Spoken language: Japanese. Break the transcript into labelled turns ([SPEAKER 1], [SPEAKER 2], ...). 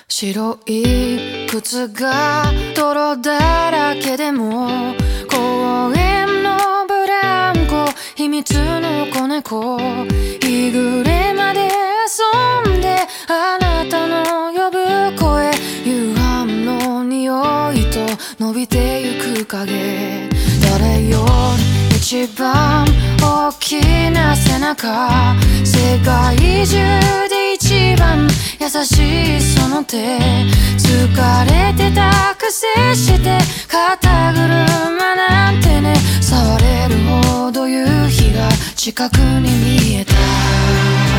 [SPEAKER 1] 白い靴が泥だらけでも公園のブランコ秘密の子猫日暮れまで遊んであなたの呼ぶ声夕飯の匂いと伸びてゆく影誰より一番大きな背中世界中で一番優しいその手疲れてたくせして肩車なんてね触れるほど夕日が近くに見えた